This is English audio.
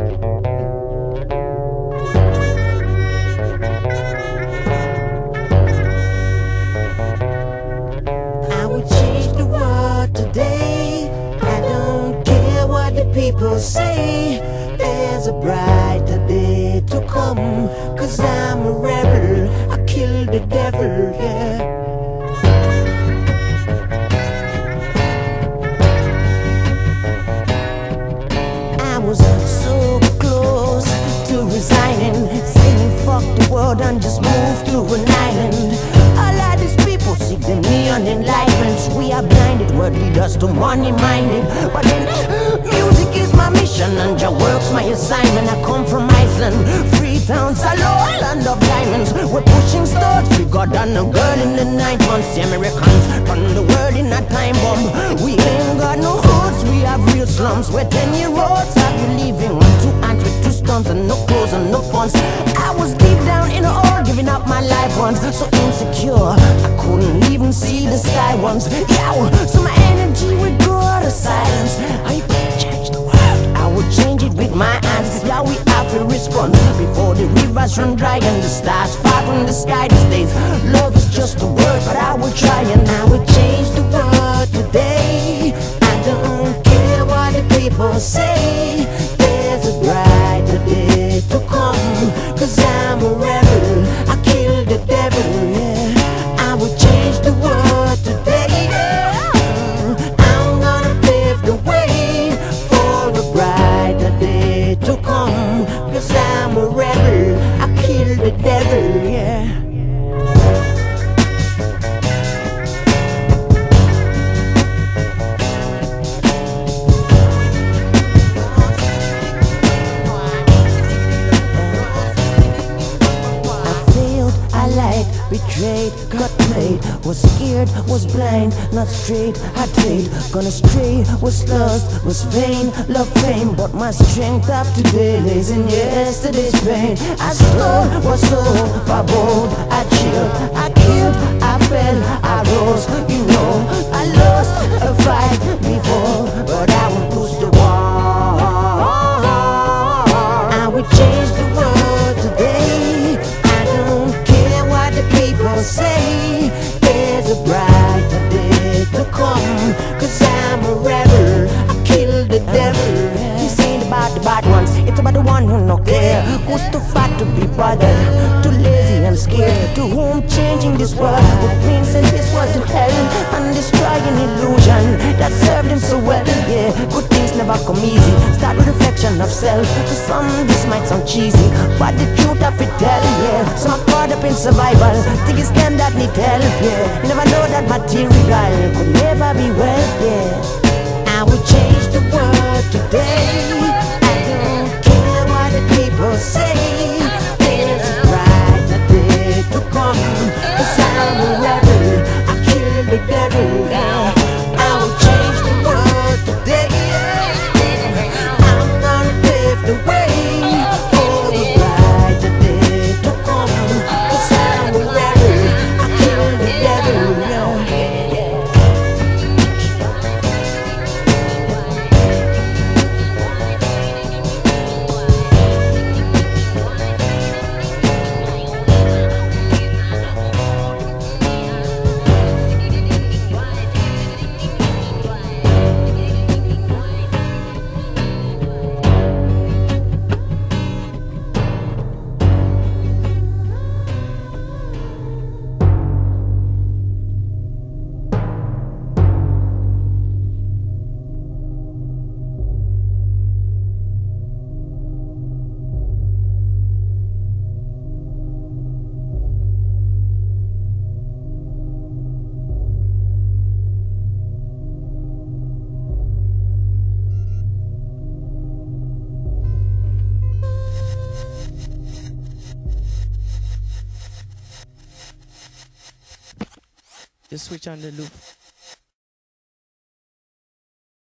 I would change the world today. I don't care what the people say. There's a brighter day to come. 'Cause I'm a rebel, I kill the devil, yeah. I was so close to resigning, saying fuck the world and just move to an island. All of these people seek the neon enlightenments. We are blinded, word lead us to money minded. But then music is my mission and your work's my assignment. I come from Iceland, Freetown, Salo, land of diamonds. We're pushing stars bigger than a girl in the 9 months. The Americans run the world in a time bomb. We ain't got no hoods, we have real slums. We're 10-year-olds, have you living on 2 hands with 2 stumps and no clothes and no funds. I was deep down in the hole, giving up my life once. So insecure, I couldn't even see the sky once. Yeah, so my energy would go to silence. How you gonna change the world? I would change it with my hands. Yeah, we have to respond before the rivers run dry and the stars fall from the sky these days. Love is just a word, but I will try and I will change the world today. I don't care what the people say. There's a brighter day to come. 'Cause I'm a rebel, I kill the devil, yeah. I will change the world today, yeah. I'm gonna pave the way for a brighter day to come. 'Cause I'm a rebel, I kill the devil, yeah. Betrayed, got played, was scared, was blind, not straight, I trade. Gonna stray, was lost, was vain, love fame. But my strength of today lays in yesterday's pain. I stole, was so bold, I chilled, I killed, I fell, I rose. You know, I lost a fight before, but I will push the wall. I will change the world today. I don't care what the people say. There's a brighter day to come. 'Cause I'm a rebel, I kill the devil. This ain't about the bad ones, it's about the one who no care. Who's too fat to be bothered, too lazy and scared. To whom changing this world would mean send this world to hell and destroy an illusion that served him so well, yeah. Good things never come easy, start with reflection of self. To some this might sound cheesy, but the truth of it tell, yeah. So I'm caught up in survival, think it's them that need help, yeah. You never know that material could never be wealth, yeah. I will change the world today. I don't care what the people say. There's a brighter day to come. 'Cause I'm a rebel, I kill the devil, yeah. I will change the world today, yeah. I'm gonna pave the way for the brighter day to come. 'Cause I'm a rebel, I kill the devil, yeah. Just switch on the loop.